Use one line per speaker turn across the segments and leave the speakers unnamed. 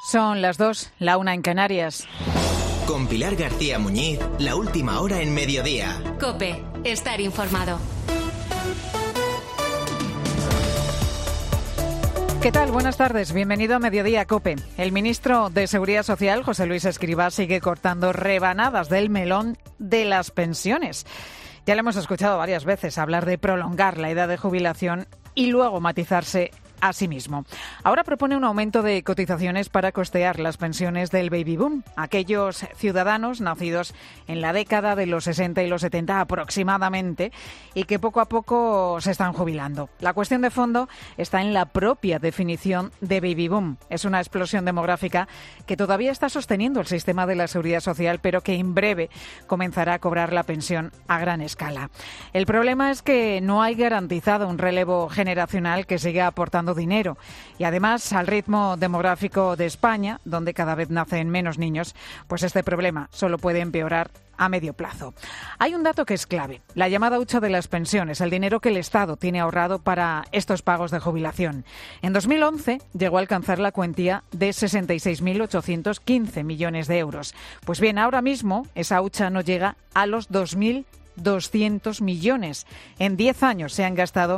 Son las 2, la 1 en Canarias.
Con Pilar García Muñiz, la última hora en Mediodía.
COPE, estar informado.
¿Qué tal? Buenas tardes. Bienvenido a Mediodía COPE. El ministro de Seguridad Social, José Luis Escrivá, sigue cortando rebanadas del melón de las pensiones. Ya le hemos escuchado varias veces hablar de prolongar la edad de jubilación y luego matizarse a sí mismo. Ahora propone un aumento de cotizaciones para costear las pensiones del baby boom, aquellos ciudadanos nacidos en la década de los 60 y los 70 aproximadamente y que poco a poco se están jubilando. La cuestión de fondo está en la propia definición de baby boom. Es una explosión demográfica que todavía está sosteniendo el sistema de la seguridad social, pero que en breve comenzará a cobrar la pensión a gran escala. El problema es que no hay garantizado un relevo generacional que siga aportando dinero y además al ritmo demográfico de España, donde cada vez nacen menos niños, pues este problema solo puede empeorar a medio plazo. Hay un dato que es clave, la llamada hucha de las pensiones, el dinero que el Estado tiene ahorrado para estos pagos de jubilación. En 2011 llegó a alcanzar la cuantía de 66.815 millones de euros. Pues bien, ahora mismo esa hucha no llega a los 2.200 millones. En 10 años se han gastado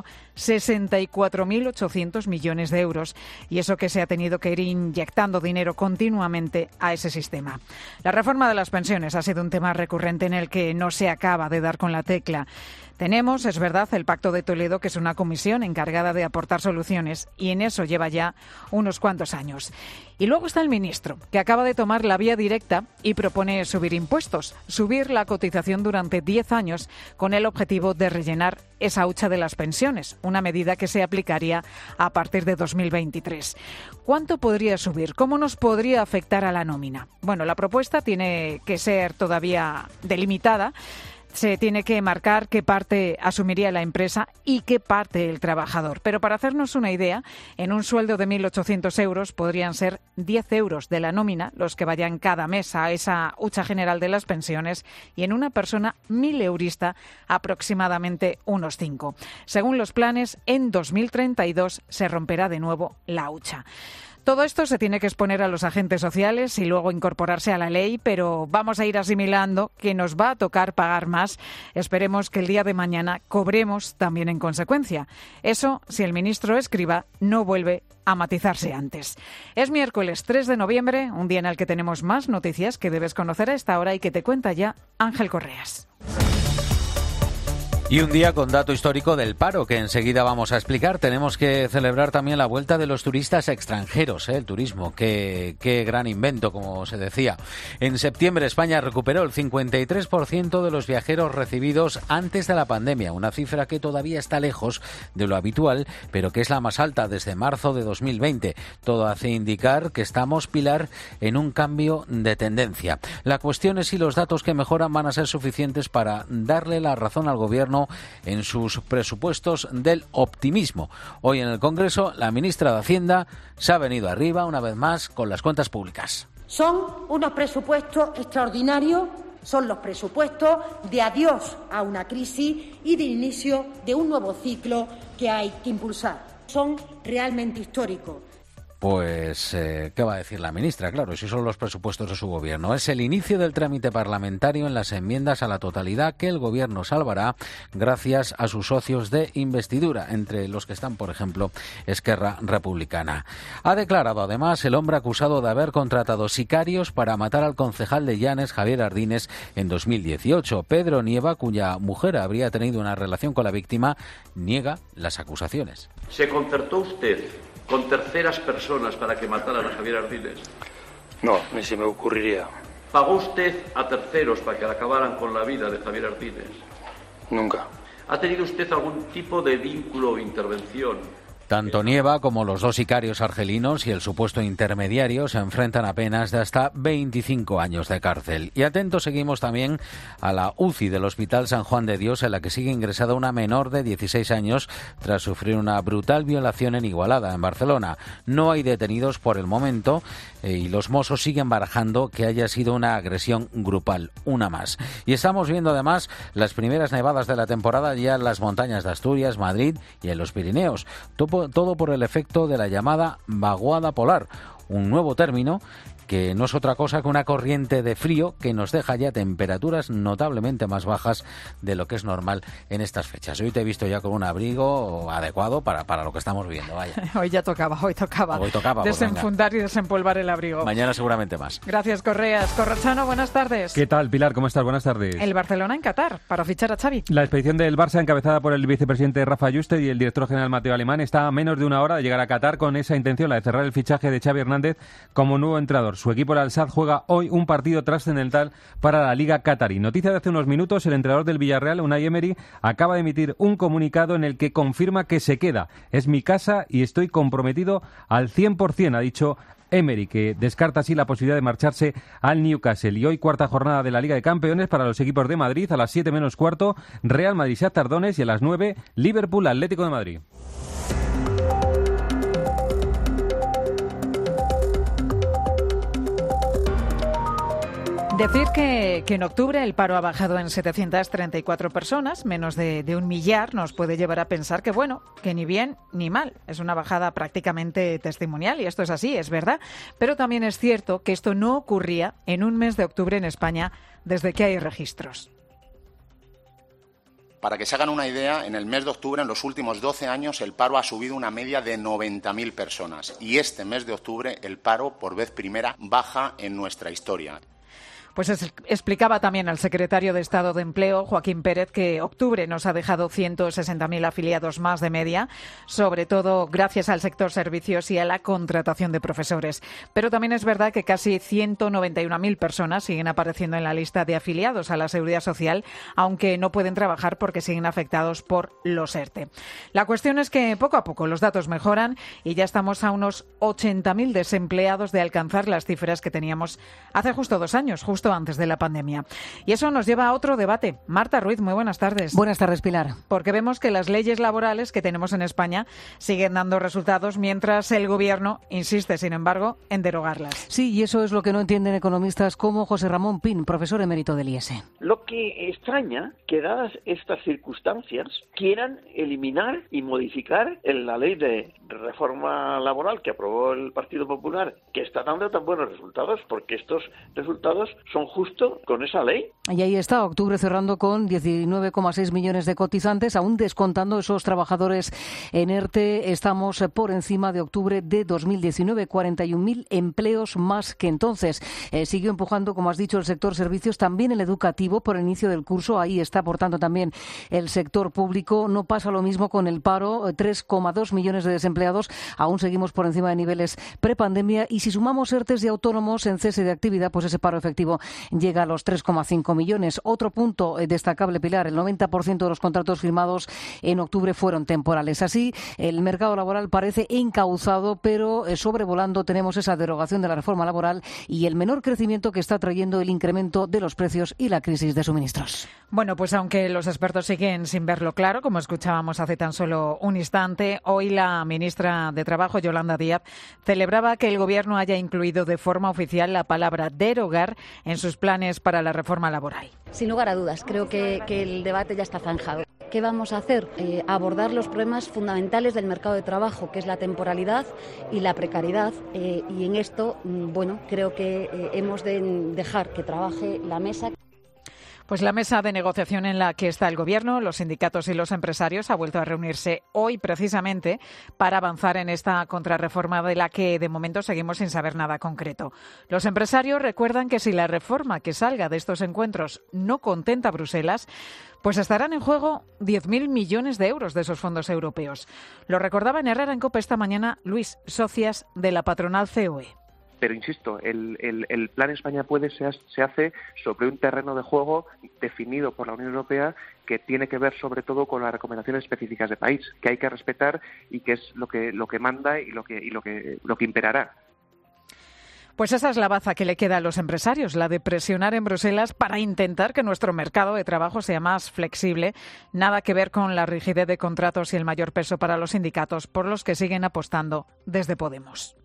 64.800 millones de euros y eso que se ha tenido que ir inyectando dinero continuamente a ese sistema. La reforma de las pensiones ha sido un tema recurrente en el que no se acaba de dar con la tecla. Tenemos, es verdad, el Pacto de Toledo, que es una comisión encargada de aportar soluciones, y en eso lleva ya unos cuantos años. Y luego está el ministro, que acaba de tomar la vía directa y propone subir impuestos, subir la cotización durante 10 años con el objetivo de rellenar esa hucha de las pensiones, una medida que se aplicaría a partir de 2023. ¿Cuánto podría subir? ¿Cómo nos podría afectar a la nómina? Bueno, la propuesta tiene que ser todavía delimitada. Se tiene que marcar qué parte asumiría la empresa y qué parte el trabajador. Pero para hacernos una idea, en un sueldo de 1.800 euros podrían ser 10 euros de la nómina los que vayan cada mes a esa hucha general de las pensiones y en una persona 1.000eurista aproximadamente unos 5. Según los planes, en 2032 se romperá de nuevo la hucha. Todo esto se tiene que exponer a los agentes sociales y luego incorporarse a la ley, pero vamos a ir asimilando que nos va a tocar pagar más. Esperemos que el día de mañana cobremos también en consecuencia. Eso si el ministro Escrivá no vuelve a matizarse antes. Es miércoles 3 de noviembre, un día en el que tenemos más noticias que debes conocer a esta hora y que te cuenta ya Ángel Correas.
Y un día con dato histórico del paro que enseguida vamos a explicar. Tenemos que celebrar también la vuelta de los turistas extranjeros, el turismo. Qué gran invento, como se decía. En septiembre España recuperó el 53% de los viajeros recibidos antes de la pandemia, una cifra que todavía está lejos de lo habitual, pero que es la más alta desde marzo de 2020. Todo hace indicar que estamos, Pilar, en un cambio de tendencia. La cuestión es si los datos que mejoran van a ser suficientes para darle la razón al gobierno en sus presupuestos del optimismo. Hoy en el Congreso, la ministra de Hacienda se ha venido arriba una vez más con las cuentas públicas.
Son unos presupuestos extraordinarios, son los presupuestos de adiós a una crisis y de inicio de un nuevo ciclo que hay que impulsar. Son realmente históricos.
Pues, ¿qué va a decir la ministra? Claro, si son los presupuestos de su gobierno. Es el inicio del trámite parlamentario en las enmiendas a la totalidad que el gobierno salvará gracias a sus socios de investidura, entre los que están, por ejemplo, Esquerra Republicana. Ha declarado, además, el hombre acusado de haber contratado sicarios para matar al concejal de Llanes, Javier Ardines, en 2018. Pedro Nieva, cuya mujer habría tenido una relación con la víctima, niega las acusaciones.
¿Se concertó usted con terceras personas para que mataran a Javier Ardines?
No, ni se me ocurriría.
¿Pagó usted a terceros para que acabaran con la vida de Javier Ardines?
Nunca.
¿Ha tenido usted algún tipo de vínculo o intervención?
Tanto Nieva como los dos sicarios argelinos y el supuesto intermediario se enfrentan a penas de hasta 25 años de cárcel. Y atentos seguimos también a la UCI del Hospital San Juan de Dios, en la que sigue ingresada una menor de 16 años tras sufrir una brutal violación en Igualada, en Barcelona. No hay detenidos por el momento y los Mossos siguen barajando que haya sido una agresión grupal, una más. Y estamos viendo además las primeras nevadas de la temporada ya en las montañas de Asturias, Madrid y en los Pirineos. Todo por el efecto de la llamada vaguada polar, un nuevo término que no es otra cosa que una corriente de frío que nos deja ya temperaturas notablemente más bajas de lo que es normal en estas fechas. Hoy te he visto ya con un abrigo adecuado para lo que estamos viendo, vaya.
Hoy tocaba desenfundar y desempolvar el abrigo.
Mañana seguramente más.
Gracias, Correas. Corrochano, buenas tardes.
¿Qué tal, Pilar? ¿Cómo estás? Buenas tardes.
El Barcelona en Qatar para fichar a Xavi.
La expedición del Barça, encabezada por el vicepresidente Rafa Yuste y el director general Mateo Alemán, está a menos de una hora de llegar a Qatar con esa intención, la de cerrar el fichaje de Xavi Hernández como nuevo entrenador. Su equipo, el Al-Sadd, juega hoy un partido trascendental para la Liga Qatarí. Noticia de hace unos minutos, el entrenador del Villarreal, Unai Emery, acaba de emitir un comunicado en el que confirma que se queda. Es mi casa y estoy comprometido al 100%, ha dicho Emery, que descarta así la posibilidad de marcharse al Newcastle. Y hoy cuarta jornada de la Liga de Campeones para los equipos de Madrid. A las 7 menos cuarto, Real Madrid-Shakhtar Donetsk, y a las 9, Liverpool-Atlético de Madrid.
Decir que en octubre el paro ha bajado en 734 personas, menos de un millar, nos puede llevar a pensar que, bueno, que ni bien ni mal. Es una bajada prácticamente testimonial y esto es así, es verdad. Pero también es cierto que esto no ocurría en un mes de octubre en España desde que hay registros.
Para que se hagan una idea, en el mes de octubre, en los últimos 12 años, el paro ha subido una media de 90.000 personas. Y este mes de octubre, el paro, por vez primera, baja en nuestra historia.
Pues explicaba también el secretario de Estado de Empleo, Joaquín Pérez, que octubre nos ha dejado 160.000 afiliados más de media, sobre todo gracias al sector servicios y a la contratación de profesores. Pero también es verdad que casi 191.000 personas siguen apareciendo en la lista de afiliados a la Seguridad Social, aunque no pueden trabajar porque siguen afectados por los ERTE. La cuestión es que poco a poco los datos mejoran y ya estamos a unos 80.000 desempleados de alcanzar las cifras que teníamos hace justo 2 años, justo antes de la pandemia. Y eso nos lleva a otro debate. Marta Ruiz, muy buenas tardes.
Buenas tardes, Pilar.
Porque vemos que las leyes laborales que tenemos en España siguen dando resultados mientras el Gobierno insiste, sin embargo, en derogarlas.
Sí, y eso es lo que no entienden economistas como José Ramón Pin, profesor emérito del IES.
Lo que extraña que, dadas estas circunstancias, quieran eliminar y modificar la ley de reforma laboral que aprobó el Partido Popular, que está dando tan buenos resultados, porque estos resultados son justo con esa ley.
Y ahí está, octubre cerrando con 19,6 millones de cotizantes, aún descontando esos trabajadores en ERTE. Estamos por encima de octubre de 2019, 41.000 empleos más que entonces. Siguió empujando, como has dicho, el sector servicios, también el educativo por el inicio del curso. Ahí está, por tanto, también el sector público. No pasa lo mismo con el paro, 3,2 millones de desempleados. Aún seguimos por encima de niveles prepandemia. Y si sumamos ERTEs de autónomos en cese de actividad, pues ese paro efectivo llega a los 3,5 millones. Otro punto destacable, Pilar, el 90% de los contratos firmados en octubre fueron temporales. Así, el mercado laboral parece encauzado, pero sobrevolando tenemos esa derogación de la reforma laboral y el menor crecimiento que está trayendo el incremento de los precios y la crisis de suministros.
Bueno, pues aunque los expertos siguen sin verlo claro, como escuchábamos hace tan solo un instante, hoy la ministra de Trabajo, Yolanda Díaz, celebraba que el Gobierno haya incluido de forma oficial la palabra derogar en sus planes para la reforma laboral.
Sin lugar a dudas, creo que el debate ya está zanjado. ¿Qué vamos a hacer? Abordar los problemas fundamentales del mercado de trabajo, que es la temporalidad y la precariedad. Y en esto, bueno, creo que hemos de dejar que trabaje la mesa.
Pues la mesa de negociación en la que está el Gobierno, los sindicatos y los empresarios ha vuelto a reunirse hoy precisamente para avanzar en esta contrarreforma de la que de momento seguimos sin saber nada concreto. Los empresarios recuerdan que si la reforma que salga de estos encuentros no contenta a Bruselas, pues estarán en juego 10.000 millones de euros de esos fondos europeos. Lo recordaba en Herrera en COPE esta mañana Luis Socias de la patronal COE.
Pero insisto, el Plan España Puede se hace sobre un terreno de juego definido por la Unión Europea que tiene que ver sobre todo con las recomendaciones específicas de país, que hay que respetar y que es lo que manda y lo que imperará.
Pues esa es la baza que le queda a los empresarios, la de presionar en Bruselas para intentar que nuestro mercado de trabajo sea más flexible. Nada que ver con la rigidez de contratos y el mayor peso para los sindicatos, por los que siguen apostando desde Podemos.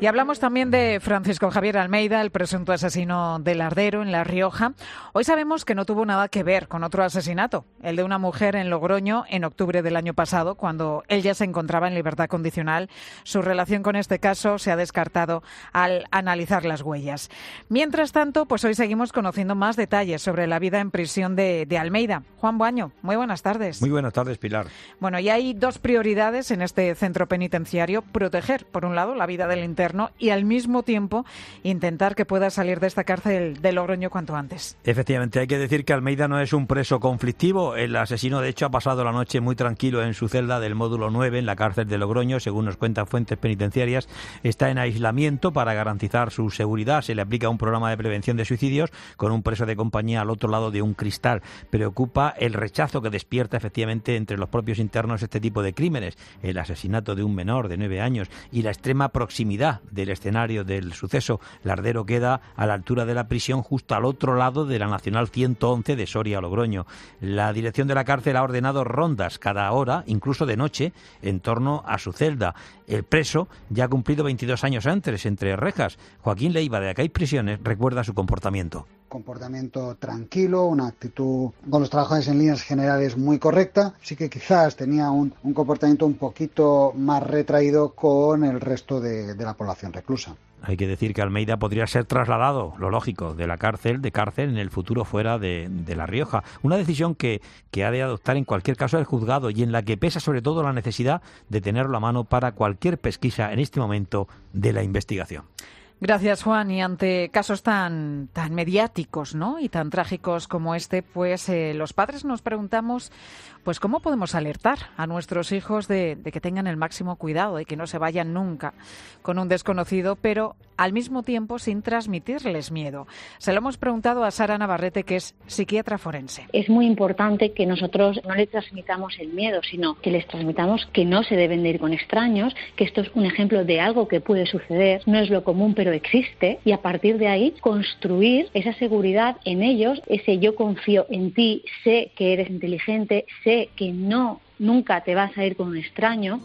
Y hablamos también de Francisco Javier Almeida, el presunto asesino de Lardero, en La Rioja. Hoy sabemos que no tuvo nada que ver con otro asesinato, el de una mujer en Logroño en octubre del año pasado, cuando él ya se encontraba en libertad condicional. Su relación con este caso se ha descartado al analizar las huellas. Mientras tanto, pues hoy seguimos conociendo más detalles sobre la vida en prisión de Almeida. Juan Boaño, muy buenas tardes.
Muy buenas tardes, Pilar.
Bueno, y hay dos prioridades en este centro penitenciario: proteger, por un lado, la vida del interno y al mismo tiempo intentar que pueda salir de esta cárcel de Logroño cuanto antes.
Efectivamente, hay que decir que Almeida no es un preso conflictivo. El asesino, de hecho, ha pasado la noche muy tranquilo en su celda del módulo 9 en la cárcel de Logroño, según nos cuentan fuentes penitenciarias. Está en aislamiento para garantizar su seguridad. Se le aplica un programa de prevención de suicidios con un preso de compañía al otro lado de un cristal. Preocupa el rechazo que despierta efectivamente entre los propios internos este tipo de crímenes, el asesinato de un menor de 9 años y la extrema proximidad del escenario del suceso. Lardero queda a la altura de la prisión, justo al otro lado de la Nacional 111 de Soria a Logroño. La dirección de la cárcel ha ordenado rondas cada hora, incluso de noche, en torno a su celda. El preso ya ha cumplido 22 años antes entre rejas. Joaquín Leiva, de Acáis Prisiones, recuerda su comportamiento.
Comportamiento tranquilo, una actitud con los trabajadores en líneas generales muy correcta. Sí que quizás tenía un comportamiento un poquito más retraído con el resto de la población reclusa.
Hay que decir que Almeida podría ser trasladado, lo lógico, de la cárcel en el futuro fuera de La Rioja. Una decisión que ha de adoptar en cualquier caso el juzgado y en la que pesa sobre todo la necesidad de tenerlo a mano para cualquier pesquisa en este momento de la investigación.
Gracias, Juan. Y ante casos tan mediáticos, ¿no?, y tan trágicos como este, pues los padres nos preguntamos, pues cómo podemos alertar a nuestros hijos de que tengan el máximo cuidado, de que no se vayan nunca con un desconocido, pero al mismo tiempo sin transmitirles miedo. Se lo hemos preguntado a Sara Navarrete, que es psiquiatra forense.
Es muy importante que nosotros no le transmitamos el miedo, sino que les transmitamos que no se deben de ir con extraños, que esto es un ejemplo de algo que puede suceder, no es lo común, pero existe, y a partir de ahí construir esa seguridad en ellos, ese yo confío en ti, sé que eres inteligente, sé que nunca te vas a ir con un extraño.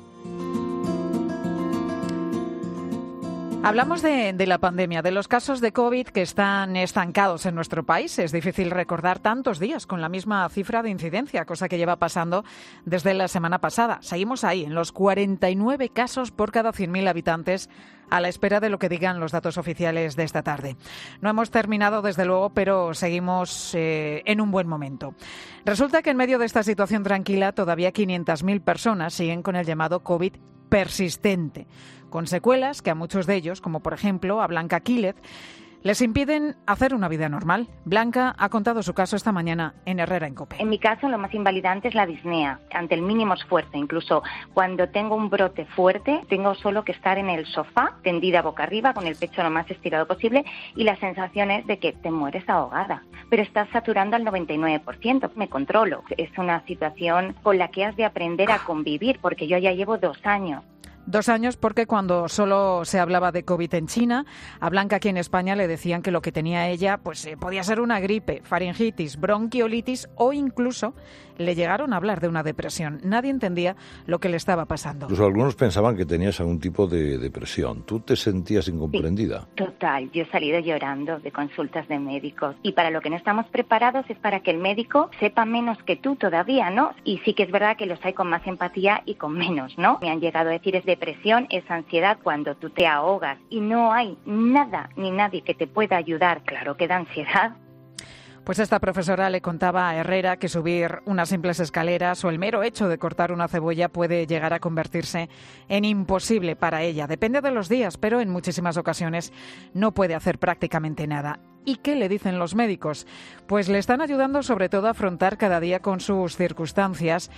Hablamos de la pandemia, de los casos de COVID que están estancados en nuestro país. Es difícil recordar tantos días con la misma cifra de incidencia, cosa que lleva pasando desde la semana pasada. Seguimos ahí, en los 49 casos por cada 100.000 habitantes, a la espera de lo que digan los datos oficiales de esta tarde. No hemos terminado, desde luego, pero seguimos en un buen momento. Resulta que en medio de esta situación tranquila, todavía 500.000 personas siguen con el llamado COVID persistente, con secuelas que a muchos de ellos, como por ejemplo a Blanca Quílez, les impiden hacer una vida normal. Blanca ha contado su caso esta mañana en Herrera en COPE.
En mi caso, lo más invalidante es la disnea, ante el mínimo esfuerzo. Incluso cuando tengo un brote fuerte, tengo solo que estar en el sofá, tendida boca arriba, con el pecho lo más estirado posible, y la sensación es de que te mueres ahogada, pero estás saturando al 99%. Me controlo. Es una situación con la que has de aprender a convivir, porque yo ya llevo 2 años.
2 años porque cuando solo se hablaba de COVID en China, a Blanca aquí en España le decían que lo que tenía ella pues podía ser una gripe, faringitis, bronquiolitis o incluso le llegaron a hablar de una depresión. Nadie entendía lo que le estaba pasando.
Incluso algunos pensaban que tenías algún tipo de depresión. ¿Tú te sentías incomprendida?
Sí, total. Yo he salido llorando de consultas de médicos y para lo que no estamos preparados es para que el médico sepa menos que tú todavía, ¿no? Y sí que es verdad que los hay con más empatía y con menos, ¿no? Me han llegado a decir es depresión, es ansiedad cuando tú te ahogas y no hay nada ni nadie que te pueda ayudar. Claro que da ansiedad.
Pues esta profesora le contaba a Herrera que subir unas simples escaleras o el mero hecho de cortar una cebolla puede llegar a convertirse en imposible para ella. Depende de los días, pero en muchísimas ocasiones no puede hacer prácticamente nada. ¿Y qué le dicen los médicos? Pues le están ayudando sobre todo a afrontar cada día con sus circunstancias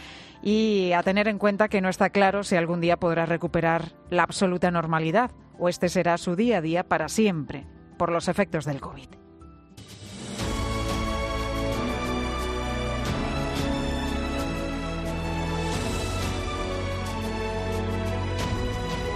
y a tener en cuenta que no está claro si algún día podrá recuperar la absoluta normalidad o este será su día a día para siempre por los efectos del COVID.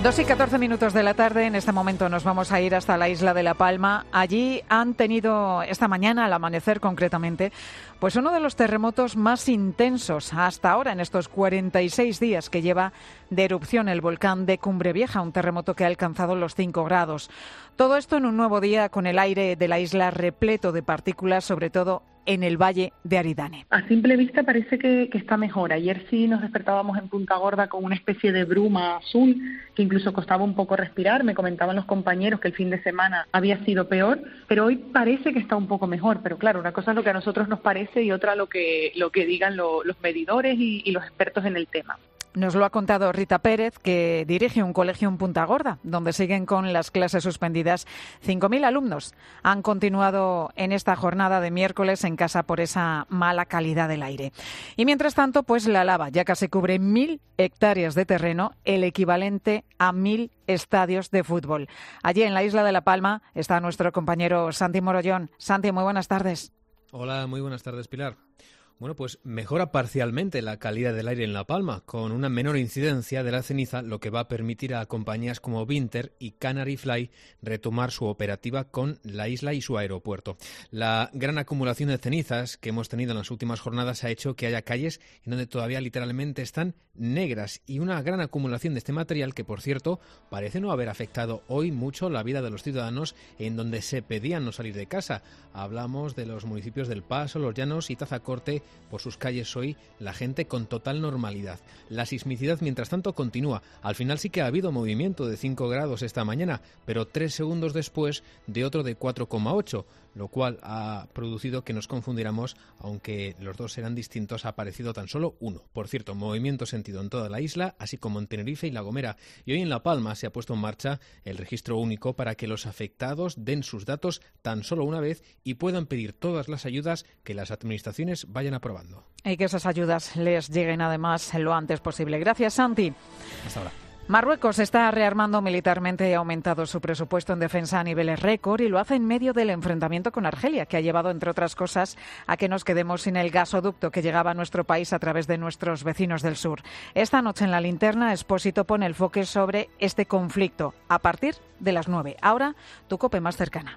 2:14 de la tarde. En este momento nos vamos a ir hasta la isla de La Palma. Allí han tenido esta mañana, al amanecer concretamente, pues uno de los terremotos más intensos hasta ahora en estos 46 días que lleva de erupción el volcán de Cumbre Vieja, un terremoto que ha alcanzado los 5 grados. Todo esto en un nuevo día con el aire de la isla repleto de partículas, sobre todo en el valle de Aridane.
A simple vista parece que está mejor. Ayer sí nos despertábamos en Punta Gorda con una especie de bruma azul que incluso costaba un poco respirar. Me comentaban los compañeros que el fin de semana había sido peor, pero hoy parece que está un poco mejor. Pero claro, una cosa es lo que a nosotros nos parece y otra lo que digan los medidores y los expertos en el tema.
Nos lo ha contado Rita Pérez, que dirige un colegio en Punta Gorda, donde siguen con las clases suspendidas. 5.000 alumnos han continuado en esta jornada de miércoles en casa por esa mala calidad del aire. Y mientras tanto, pues la lava ya casi cubre 1.000 hectáreas de terreno, el equivalente a 1.000 estadios de fútbol. Allí en la isla de La Palma está nuestro compañero Santi Morollón. Santi, muy buenas tardes.
Hola, muy buenas tardes, Pilar. Bueno, pues mejora parcialmente la calidad del aire en La Palma, con una menor incidencia de la ceniza, lo que va a permitir a compañías como Vinter y Canary Fly retomar su operativa con la isla y su aeropuerto. La gran acumulación de cenizas que hemos tenido en las últimas jornadas ha hecho que haya calles en donde todavía literalmente están negras, y una gran acumulación de este material que, por cierto, parece no haber afectado hoy mucho la vida de los ciudadanos en donde se pedían no salir de casa. Hablamos de los municipios del Paso, Los Llanos y Tazacorte. Por sus calles hoy la gente con total normalidad. La sismicidad, mientras tanto, continúa. Al final sí que ha habido movimiento de 5 grados esta mañana, pero 3 segundos después de otro de 4,8, lo cual ha producido que nos confundiéramos, aunque los dos eran distintos, ha aparecido tan solo uno. Por cierto, movimiento sentido en toda la isla, así como en Tenerife y La Gomera. Y hoy en La Palma se ha puesto en marcha el registro único para que los afectados den sus datos tan solo una vez y puedan pedir todas las ayudas que las administraciones vayan aprobando.
Y que esas ayudas les lleguen además lo antes posible. Gracias, Santi.
Hasta ahora.
Marruecos está rearmando militarmente y ha aumentado su presupuesto en defensa a niveles récord, y lo hace en medio del enfrentamiento con Argelia, que ha llevado, entre otras cosas, a que nos quedemos sin el gasoducto que llegaba a nuestro país a través de nuestros vecinos del sur. Esta noche en La Linterna, Expósito pone el foco sobre este conflicto a partir de las 9. Ahora, tu COPE más cercana.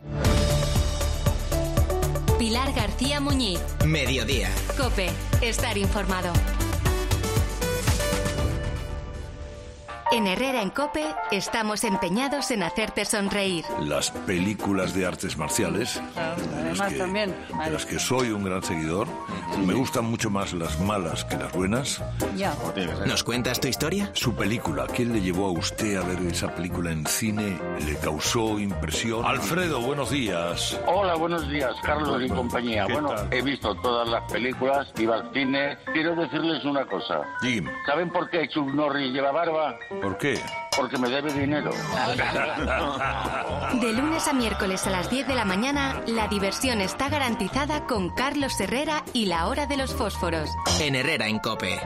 Pilar García Muñiz.
Mediodía.
COPE. Estar informado. En Herrera en COPE estamos empeñados en hacerte sonreír.
Las películas de artes marciales, de las que soy un gran seguidor, me gustan mucho más las malas que las buenas.
Ya.
¿Nos cuentas tu historia?
Su película, ¿qué le llevó a usted a ver esa película en cine? ¿Le causó impresión? Alfredo, buenos días.
Hola, buenos días, Carlos y compañía. Bueno, he visto todas las películas, iba al cine. Quiero decirles una cosa.
Dime.
¿Saben por qué Chuck Norris lleva barba?
¿Por qué?
Porque me debe dinero.
De lunes a miércoles a las 10 de la mañana, la diversión está garantizada con Carlos Herrera y la hora de los fósforos.
En Herrera en COPE.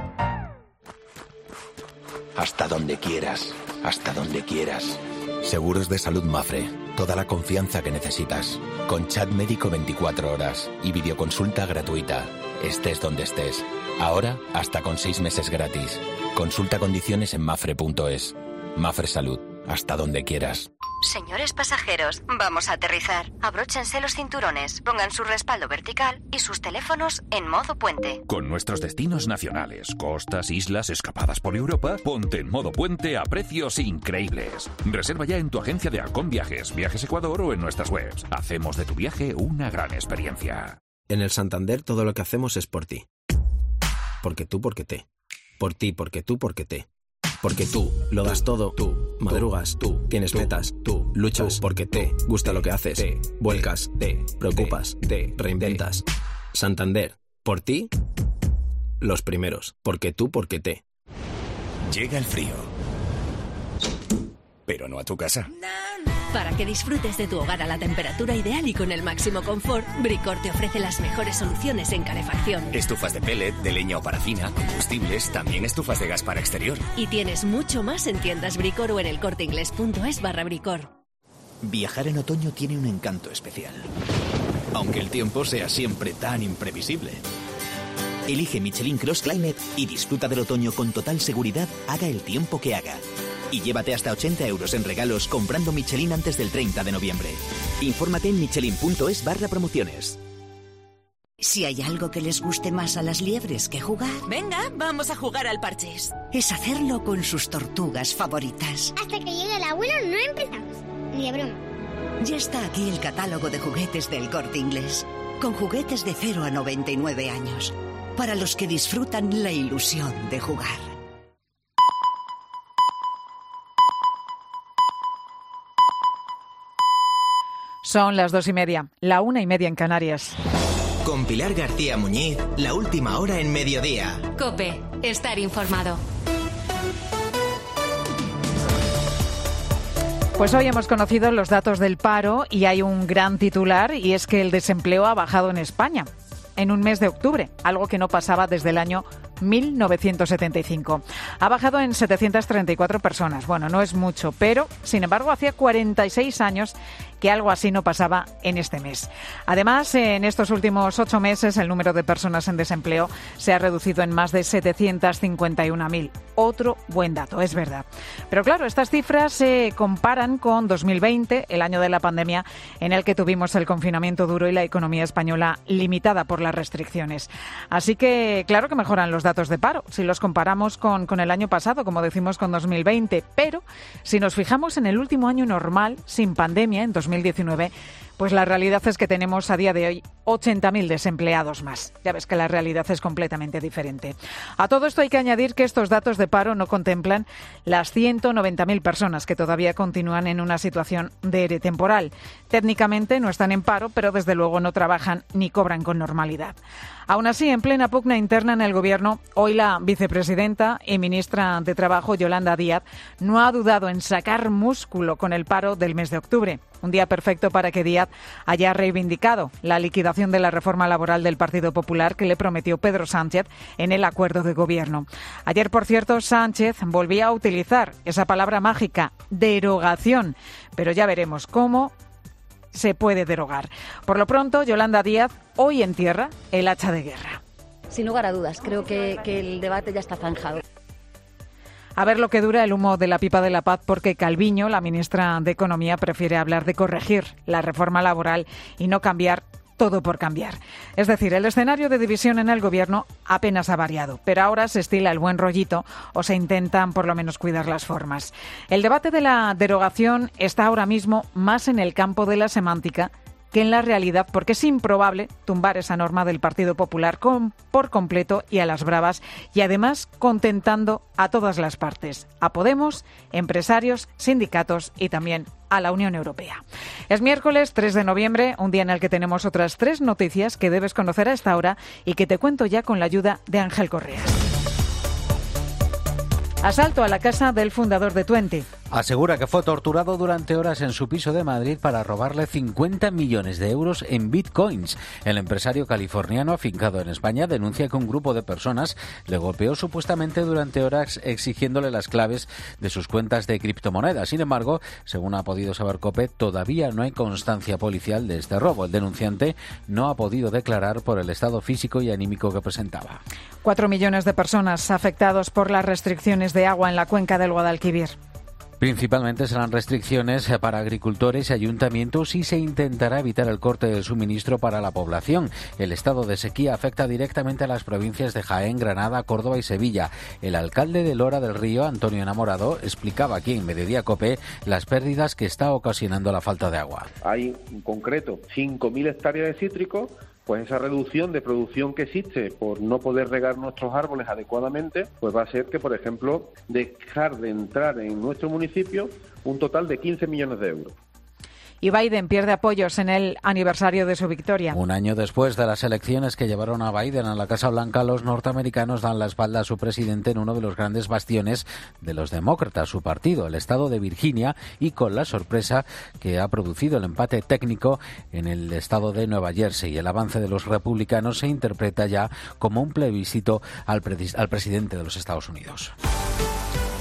Hasta donde quieras, hasta donde quieras. Seguros de Salud Mafre. Toda la confianza que necesitas. Con chat médico 24 horas y videoconsulta gratuita. Estés donde estés. Ahora, hasta con 6 meses gratis. Consulta condiciones en mafre.es. Mafre Salud. Hasta donde quieras.
Señores pasajeros, vamos a aterrizar. Abróchense los cinturones, pongan su respaldo vertical y sus teléfonos en modo puente.
Con nuestros destinos nacionales, costas, islas, escapadas por Europa, ponte en modo puente a precios increíbles. Reserva ya en tu agencia de Halcón Viajes, Viajes Ecuador o en nuestras webs. Hacemos de tu viaje una gran experiencia.
En el Santander todo lo que hacemos es por ti. Porque tú, porque te. Por ti, porque tú, porque te. Porque tú lo das todo, tú madrugas, tú tienes metas, tú luchas, porque te gusta lo que haces, vuelcas, te preocupas, te reinventas. Santander, por ti, los primeros. Porque tú, porque te.
Llega el frío, pero no a tu casa.
Para que disfrutes de tu hogar a la temperatura ideal y con el máximo confort, Bricor te ofrece las mejores soluciones en calefacción.
Estufas de pellet, de leña o parafina, combustibles, también estufas de gas para exterior.
Y tienes mucho más en tiendas Bricor o en elcorteingles.es/Bricor.
Viajar en otoño tiene un encanto especial, aunque el tiempo sea siempre tan imprevisible. Elige Michelin Cross Climate y disfruta del otoño con total seguridad, haga el tiempo que haga.
Y llévate hasta 80 euros en regalos comprando Michelin antes del 30 de noviembre. Infórmate en michelin.es/promociones.
Si hay algo que les guste más a las liebres que jugar...
Venga, vamos a jugar al parchís.
Es hacerlo con sus tortugas favoritas.
Hasta que llegue el abuelo no empezamos. Ni de broma.
Ya está aquí el catálogo de juguetes del Corte Inglés. Con juguetes de 0 a 99 años. Para los que disfrutan la ilusión de jugar.
Son las 2:30, la 1:30 en Canarias.
Con Pilar García Muñiz, la última hora en mediodía.
COPE, estar informado.
Pues hoy hemos conocido los datos del paro y hay un gran titular, y es que el desempleo ha bajado en España en un mes de octubre, algo que no pasaba desde el año 1975. Ha bajado en 734 personas. Bueno, no es mucho, pero, sin embargo, hacía 46 años que algo así no pasaba en este mes. Además, en estos últimos 8 meses, el número de personas en desempleo se ha reducido en más de 751.000. Otro buen dato, es verdad. Pero claro, estas cifras se comparan con 2020, el año de la pandemia, en el que tuvimos el confinamiento duro y la economía española limitada por las restricciones. Así que, claro que mejoran los datos de paro, si los comparamos con el año pasado, como decimos, con 2020. Pero, si nos fijamos en el último año normal, sin pandemia, en 2019, pues la realidad es que tenemos a día de hoy 80.000 desempleados más. Ya ves que la realidad es completamente diferente. A todo esto hay que añadir que estos datos de paro no contemplan las 190.000 personas que todavía continúan en una situación de ERE temporal. Técnicamente no están en paro, pero desde luego no trabajan ni cobran con normalidad. Aún así, en plena pugna interna en el Gobierno, hoy la vicepresidenta y ministra de Trabajo, Yolanda Díaz, no ha dudado en sacar músculo con el paro del mes de octubre. Un día perfecto para que Díaz haya reivindicado la liquidación de la reforma laboral del Partido Popular que le prometió Pedro Sánchez en el acuerdo de Gobierno. Ayer, por cierto, Sánchez volvía a utilizar esa palabra mágica, derogación, pero ya veremos cómo se puede derogar. Por lo pronto, Yolanda Díaz hoy entierra el hacha de guerra.
Sin lugar a dudas, creo que el debate ya está zanjado.
A ver lo que dura el humo de la pipa de la paz, porque Calviño, la ministra de Economía, prefiere hablar de corregir la reforma laboral y no cambiar todo por cambiar. Es decir, el escenario de división en el Gobierno apenas ha variado, pero ahora se estila el buen rollito o se intentan por lo menos cuidar las formas. El debate de la derogación está ahora mismo más en el campo de la semántica que en la realidad, porque es improbable tumbar esa norma del Partido Popular por completo y a las bravas, y además contentando a todas las partes, a Podemos, empresarios, sindicatos y también a la Unión Europea. Es miércoles 3 de noviembre, un día en el que tenemos otras 3 noticias que debes conocer a esta hora y que te cuento ya con la ayuda de Ángel Correas. Asalto a la casa del fundador de Twenty.
Asegura que fue torturado durante horas en su piso de Madrid para robarle 50 millones de euros en bitcoins. El empresario californiano afincado en España denuncia que un grupo de personas le golpeó supuestamente durante horas exigiéndole las claves de sus cuentas de criptomonedas. Sin embargo, según ha podido saber COPE, todavía no hay constancia policial de este robo. El denunciante no ha podido declarar por el estado físico y anímico que presentaba.
4 millones de personas afectados por las restricciones de agua en la cuenca del Guadalquivir.
Principalmente serán restricciones para agricultores y ayuntamientos y se intentará evitar el corte del suministro para la población. El estado de sequía afecta directamente a las provincias de Jaén, Granada, Córdoba y Sevilla. El alcalde de Lora del Río, Antonio Enamorado, explicaba aquí en Mediodía COPE las pérdidas que está ocasionando la falta de agua.
Hay en concreto 5.000 hectáreas de cítricos. Pues esa reducción de producción que existe por no poder regar nuestros árboles adecuadamente, pues va a ser que, por ejemplo, dejar de entrar en nuestro municipio un total de 15 millones de euros.
Y Biden pierde apoyos en el aniversario de su victoria.
Un año después de las elecciones que llevaron a Biden a la Casa Blanca, los norteamericanos dan la espalda a su presidente en uno de los grandes bastiones de los demócratas, su partido, el estado de Virginia, y con la sorpresa que ha producido el empate técnico en el estado de Nueva Jersey. El avance de los republicanos se interpreta ya como un plebiscito al presidente de los Estados Unidos.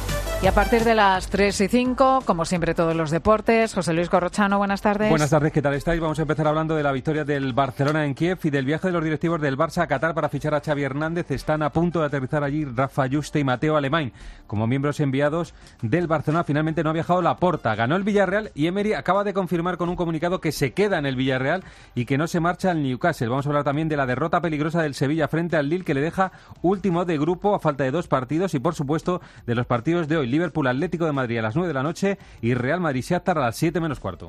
Y a partir de las 3:05, como siempre, todos los deportes. José Luis Corrochano, buenas tardes.
Buenas tardes, ¿qué tal estáis? Vamos a empezar hablando de la victoria del Barcelona en Kiev y del viaje de los directivos del Barça a Qatar para fichar a Xavi Hernández. Están a punto de aterrizar allí Rafa Juste y Mateo Alemany como miembros enviados del Barcelona. Finalmente no ha viajado Laporta. Ganó el Villarreal y Emery acaba de confirmar con un comunicado que se queda en el Villarreal y que no se marcha al Newcastle. Vamos a hablar también de la derrota peligrosa del Sevilla frente al Lille, que le deja último de grupo a falta de 2 partidos, y por supuesto de los partidos de hoy: Liverpool Atlético de Madrid a las 9 de la noche y Real Madrid-Shakhtar a las 7 menos cuarto.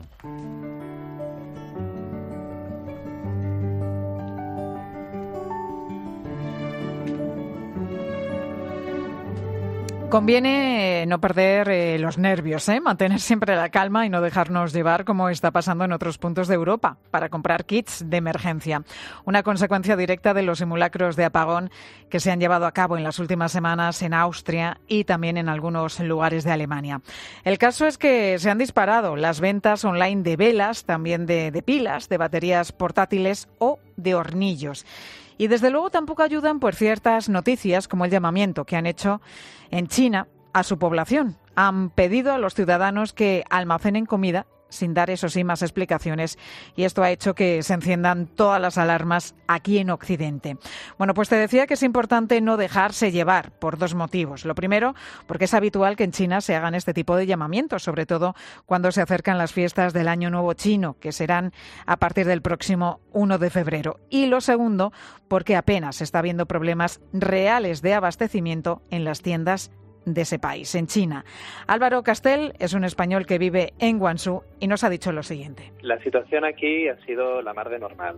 Conviene no perder los nervios, mantener siempre la calma y no dejarnos llevar, como está pasando en otros puntos de Europa, para comprar kits de emergencia. Una consecuencia directa de los simulacros de apagón que se han llevado a cabo en las últimas semanas en Austria y también en algunos lugares de Alemania. El caso es que se han disparado las ventas online de velas, también de pilas, de baterías portátiles o de hornillos. Y desde luego tampoco ayudan pues ciertas noticias como el llamamiento que han hecho en China a su población. Han pedido a los ciudadanos que almacenen comida sin dar, eso sí, más explicaciones, y esto ha hecho que se enciendan todas las alarmas aquí en Occidente. Bueno, pues te decía que es importante no dejarse llevar por 2 motivos. Lo primero, porque es habitual que en China se hagan este tipo de llamamientos, sobre todo cuando se acercan las fiestas del Año Nuevo Chino, que serán a partir del próximo 1 de febrero. Y lo segundo, porque apenas se está viendo problemas reales de abastecimiento en las tiendas de ese país, en China. Álvaro Castel es un español que vive en Guangzhou y nos ha dicho lo siguiente.
La situación aquí ha sido la mar de normal.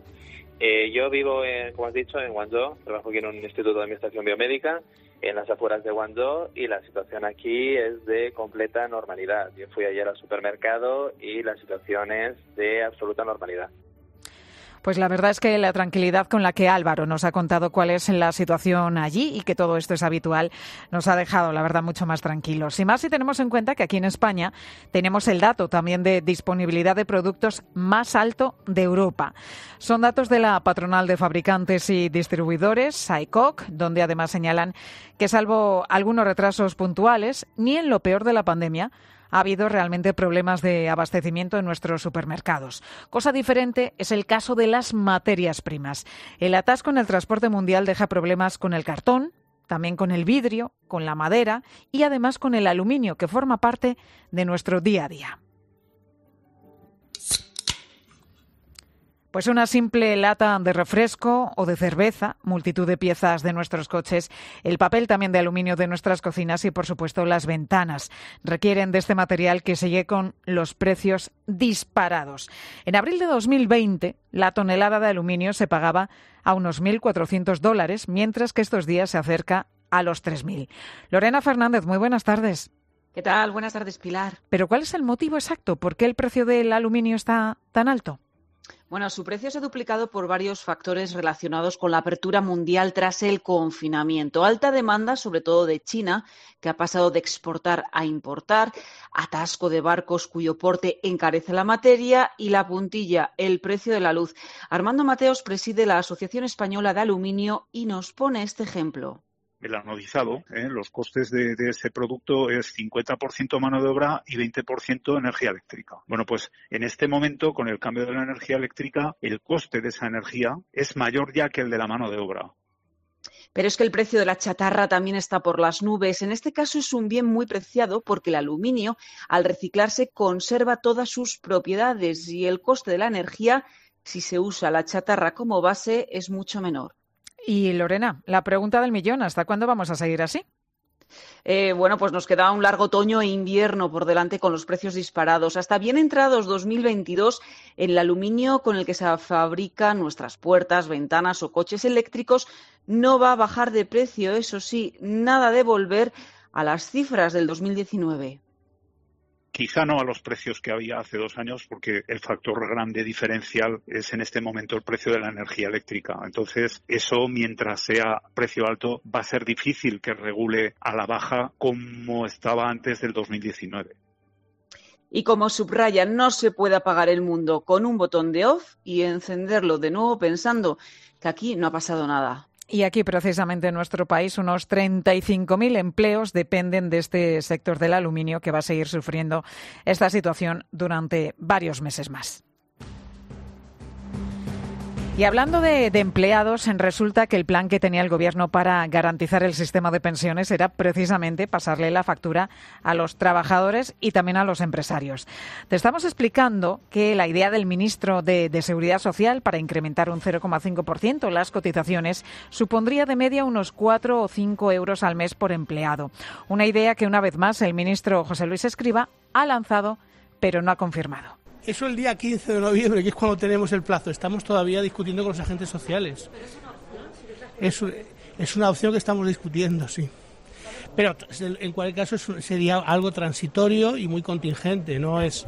Yo vivo, como has dicho, en Guangzhou, trabajo aquí en un instituto de administración biomédica en las afueras de Guangzhou, y la situación aquí es de completa normalidad. Yo fui ayer al supermercado y la situación es de absoluta normalidad.
Pues la verdad es que la tranquilidad con la que Álvaro nos ha contado cuál es la situación allí y que todo esto es habitual nos ha dejado, la verdad, mucho más tranquilos. Y más si tenemos en cuenta que aquí en España tenemos el dato también de disponibilidad de productos más alto de Europa. Son datos de la Patronal de Fabricantes y Distribuidores, SAICOC, donde además señalan que, salvo algunos retrasos puntuales, ni en lo peor de la pandemia ha habido realmente problemas de abastecimiento en nuestros supermercados. Cosa diferente es el caso de las materias primas. El atasco en el transporte mundial deja problemas con el cartón, también con el vidrio, con la madera y además con el aluminio, que forma parte de nuestro día a día. Pues una simple lata de refresco o de cerveza, multitud de piezas de nuestros coches, el papel también de aluminio de nuestras cocinas y, por supuesto, las ventanas requieren de este material que sigue con los precios disparados. En abril de 2020, la tonelada de aluminio se pagaba a unos $1.400, mientras que estos días se acerca a los 3.000. Lorena Fernández, muy buenas tardes.
¿Qué tal? Buenas tardes, Pilar.
¿Pero cuál es el motivo exacto? ¿Por qué el precio del aluminio está tan alto?
Bueno, su precio se ha duplicado por varios factores relacionados con la apertura mundial tras el confinamiento. Alta demanda, sobre todo de China, que ha pasado de exportar a importar, atasco de barcos cuyo porte encarece la materia y la puntilla, el precio de la luz. Armando Mateos preside la Asociación Española de Aluminio y nos pone este ejemplo.
El anodizado, los costes de ese producto es 50% mano de obra y 20% energía eléctrica. Bueno, pues en este momento, con el cambio de la energía eléctrica, el coste de esa energía es mayor ya que el de la mano de obra.
Pero es que el precio de la chatarra también está por las nubes. En este caso es un bien muy preciado porque el aluminio, al reciclarse, conserva todas sus propiedades y el coste de la energía, si se usa la chatarra como base, es mucho menor.
Y Lorena, la pregunta del millón, ¿hasta cuándo vamos a seguir así?
Bueno, pues nos queda un largo otoño e invierno por delante con los precios disparados. Hasta bien entrados 2022, el aluminio con el que se fabrican nuestras puertas, ventanas o coches eléctricos no va a bajar de precio. Eso sí, nada de volver a las cifras del 2019.
Quizá no a los precios que había hace 2 años, porque el factor grande diferencial es en este momento el precio de la energía eléctrica. Entonces, eso, mientras sea precio alto, va a ser difícil que regule a la baja como estaba antes del 2019.
Y como subraya, no se puede apagar el mundo con un botón de off y encenderlo de nuevo pensando que aquí no ha pasado nada.
Y aquí, precisamente en nuestro país, unos 35.000 empleos dependen de este sector del aluminio, que va a seguir sufriendo esta situación durante varios meses más. Y hablando de empleados, resulta que el plan que tenía el Gobierno para garantizar el sistema de pensiones era precisamente pasarle la factura a los trabajadores y también a los empresarios. Te estamos explicando que la idea del ministro de Seguridad Social para incrementar un 0,5% las cotizaciones supondría de media unos 4 o 5 euros al mes por empleado. Una idea que una vez más el ministro José Luis Escrivá ha lanzado, pero no ha confirmado.
Eso el día 15 de noviembre, que es cuando tenemos el plazo. Estamos todavía discutiendo con los agentes sociales. Es una opción que estamos discutiendo, sí. Pero en cualquier caso sería algo transitorio y muy contingente, no es...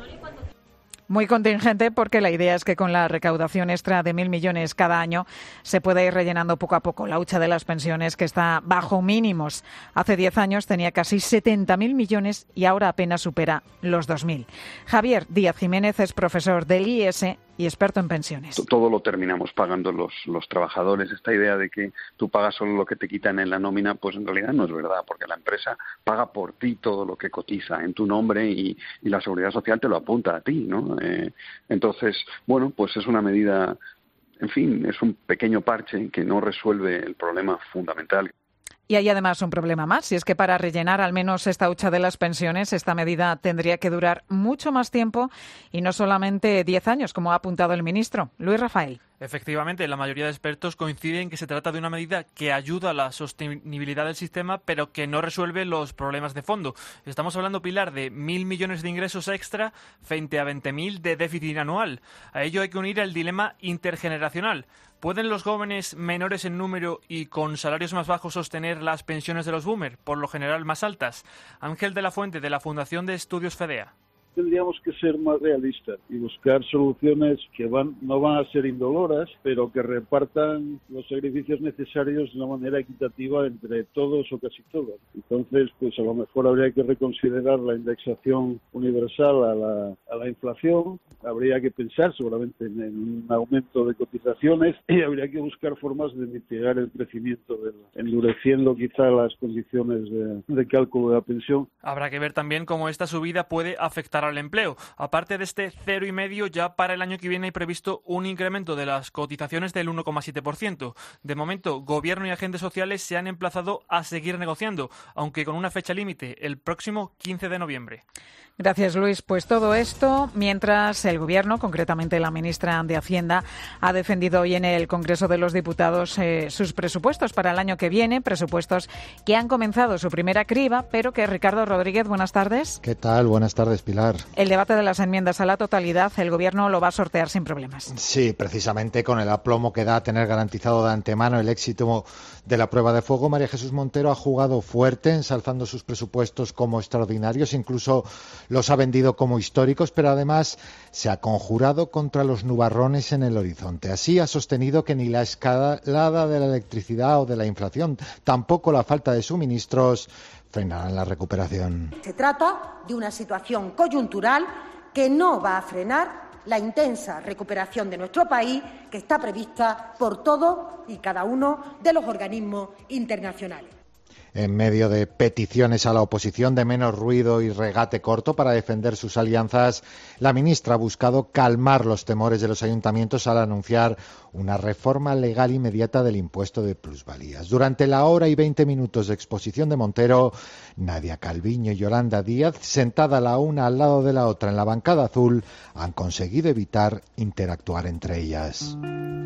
Muy contingente, porque la idea es que con la recaudación extra de 1.000 millones cada año se pueda ir rellenando poco a poco la hucha de las pensiones, que está bajo mínimos. Hace 10 años tenía casi 70.000 millones y ahora apenas supera los 2.000. Javier Díaz Jiménez es profesor del IES y experto en pensiones.
Todo lo terminamos pagando los trabajadores. Esta idea de que tú pagas solo lo que te quitan en la nómina, pues en realidad no es verdad, porque la empresa paga por ti todo lo que cotiza en tu nombre y la Seguridad Social te lo apunta a ti, ¿no? Entonces, bueno, pues es una medida, en fin, es un pequeño parche que no resuelve el problema fundamental.
Y hay además un problema más, y es que para rellenar al menos esta hucha de las pensiones, esta medida tendría que durar mucho más tiempo y no solamente 10 años, como ha apuntado el ministro. Luis Rafael.
Efectivamente, la mayoría de expertos coinciden en que se trata de una medida que ayuda a la sostenibilidad del sistema, pero que no resuelve los problemas de fondo. Estamos hablando, Pilar, de 1.000 millones de ingresos extra frente a 20.000 de déficit anual. A ello hay que unir el dilema intergeneracional. ¿Pueden los jóvenes menores en número y con salarios más bajos sostener las pensiones de los boomers, por lo general más altas? Ángel de la Fuente, de la Fundación de Estudios FEDEA.
Tendríamos que ser más realistas y buscar soluciones que no van a ser indoloras, pero que repartan los sacrificios necesarios de una manera equitativa entre todos o casi todos. Entonces, pues a lo mejor habría que reconsiderar la indexación universal a la inflación, habría que pensar seguramente en un aumento de cotizaciones y habría que buscar formas de mitigar el crecimiento, endureciendo quizá las condiciones de cálculo de la pensión.
Habrá que ver también cómo esta subida puede afectar al empleo. Aparte de este 0,5, ya para el año que viene hay previsto un incremento de las cotizaciones del 1,7%. De momento, Gobierno y agentes sociales se han emplazado a seguir negociando, aunque con una fecha límite, el próximo 15 de noviembre.
Gracias, Luis. Pues todo esto mientras el Gobierno, concretamente la ministra de Hacienda, ha defendido hoy en el Congreso de los Diputados sus presupuestos para el año que viene, presupuestos que han comenzado su primera criba, pero que Ricardo Rodríguez, buenas tardes.
¿Qué tal? Buenas tardes, Pilar.
El debate de las enmiendas a la totalidad, el Gobierno lo va a sortear sin problemas.
Sí, precisamente con el aplomo que da a tener garantizado de antemano el éxito de la prueba de fuego, María Jesús Montero ha jugado fuerte, ensalzando sus presupuestos como extraordinarios, incluso los ha vendido como históricos, pero además se ha conjurado contra los nubarrones en el horizonte. Así ha sostenido que ni la escalada de la electricidad o de la inflación, tampoco la falta de suministros, frenarán la recuperación.
Se trata de una situación coyuntural que no va a frenar la intensa recuperación de nuestro país, que está prevista por todos y cada uno de los organismos internacionales.
En medio de peticiones a la oposición de menos ruido y regate corto para defender sus alianzas, la ministra ha buscado calmar los temores de los ayuntamientos al anunciar una reforma legal inmediata del impuesto de plusvalías. Durante la hora y 20 minutos de exposición de Montero, Nadia Calviño y Yolanda Díaz, sentada la una al lado de la otra en la bancada azul, han conseguido evitar interactuar entre ellas.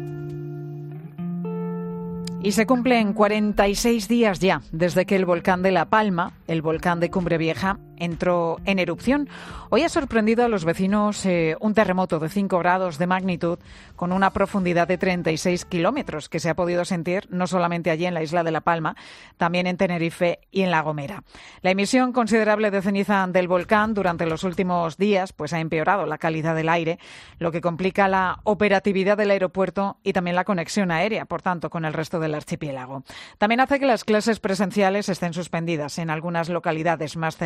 Y se cumplen 46 días ya desde que el volcán de La Palma, el volcán de Cumbre Vieja, entró en erupción. Hoy ha sorprendido a los vecinos un terremoto de 5 grados de magnitud con una profundidad de 36 kilómetros que se ha podido sentir no solamente allí en la isla de La Palma, también en Tenerife y en La Gomera. La emisión considerable de ceniza del volcán durante los últimos días pues ha empeorado la calidad del aire, lo que complica la operatividad del aeropuerto y también la conexión aérea, por tanto, con el resto del archipiélago. También hace que las clases presenciales estén suspendidas en algunas localidades más cercanas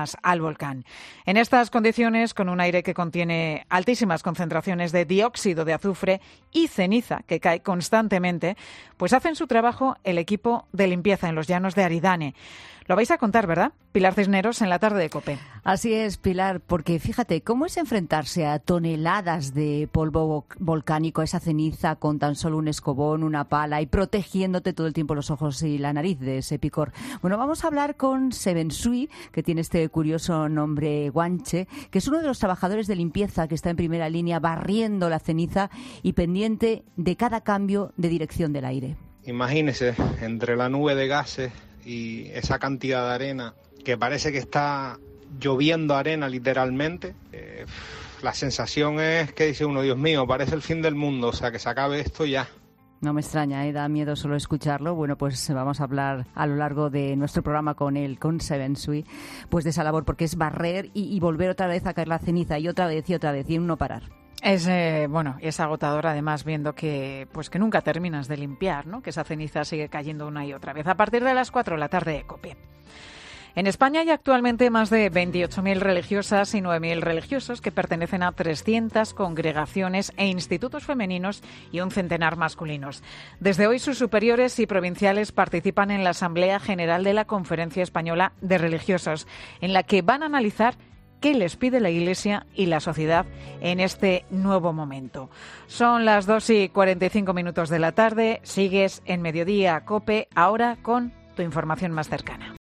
llamas al volcán. En estas condiciones, con un aire que contiene altísimas concentraciones de dióxido de azufre y ceniza que cae constantemente, pues hacen su trabajo el equipo de limpieza en los llanos de Aridane. Lo vais a contar, ¿verdad? Pilar Cisneros en la tarde de COPE.
Así es, Pilar, porque fíjate, ¿cómo es enfrentarse a toneladas de polvo volcánico, esa ceniza con tan solo un escobón, una pala y protegiéndote todo el tiempo los ojos y la nariz de ese picor? Bueno, vamos a hablar con Seven Sui, que tiene este curioso nombre guanche, que es uno de los trabajadores de limpieza que está en primera línea barriendo la ceniza y pendiente de cada cambio de dirección del aire.
Imagínese, entre la nube de gases y esa cantidad de arena, que parece que está lloviendo arena literalmente, la sensación es que dice uno, Dios mío, parece el fin del mundo, o sea, que se acabe esto ya.
No me extraña, da miedo solo escucharlo. Bueno, pues vamos a hablar a lo largo de nuestro programa con Seven Sui, pues de esa labor, porque es barrer y volver otra vez a caer la ceniza y otra vez y en no parar.
Es es agotador, además, viendo que nunca terminas de limpiar, ¿no? Que esa ceniza sigue cayendo una y otra vez. A partir de las 4 de la tarde de COPE. En España hay actualmente más de 28.000 religiosas y 9.000 religiosos que pertenecen a 300 congregaciones e institutos femeninos y un centenar masculinos. Desde hoy sus superiores y provinciales participan en la Asamblea General de la Conferencia Española de Religiosos, en la que van a analizar qué les pide la Iglesia y la sociedad en este nuevo momento. Son las 2:45 de la tarde, sigues en Mediodía COPE, ahora con tu información más cercana.